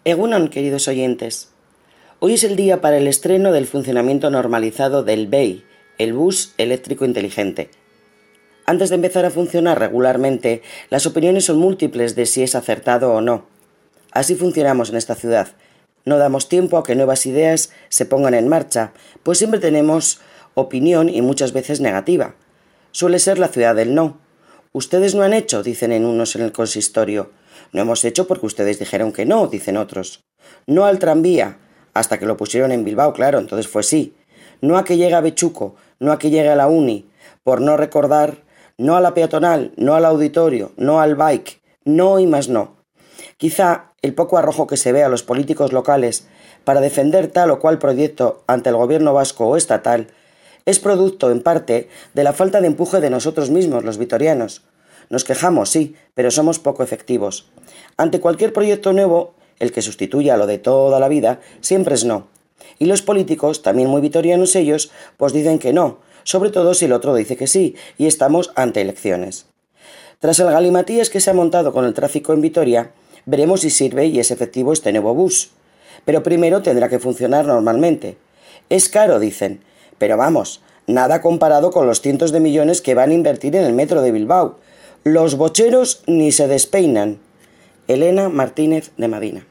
Egunon, queridos oyentes. Hoy es el día para el estreno del funcionamiento normalizado del BEI, el bus eléctrico inteligente. Antes de empezar a funcionar regularmente, las opiniones son múltiples de si es acertado o no. Así funcionamos en esta ciudad. No damos tiempo a que nuevas ideas se pongan en marcha, pues siempre tenemos opinión y muchas veces negativa. Suele ser la ciudad del no. Ustedes no han hecho, dicen en unos en el consistorio. No hemos hecho porque ustedes dijeron que no, dicen otros. No al tranvía, hasta que lo pusieron en Bilbao, claro, entonces fue sí. No a que llegue a Bechuco, no a que llegue a la uni, por no recordar, no a la peatonal, no al auditorio, no al bike, no y más no. Quizá el poco arrojo que se ve a los políticos locales para defender tal o cual proyecto ante el gobierno vasco o estatal es producto, en parte, de la falta de empuje de nosotros mismos, los vitorianos. Nos quejamos, sí, pero somos poco efectivos. Ante cualquier proyecto nuevo, el que sustituya a lo de toda la vida, siempre es no. Y los políticos, también muy vitorianos ellos, pues dicen que no, sobre todo si el otro dice que sí, y estamos ante elecciones. Tras el galimatías que se ha montado con el tráfico en Vitoria, veremos si sirve y es efectivo este nuevo bus. Pero primero tendrá que funcionar normalmente. Es caro, dicen, pero vamos, nada comparado con los cientos de millones que van a invertir en el metro de Bilbao. Los bocheros ni se despeinan. Elena Martínez de Madina.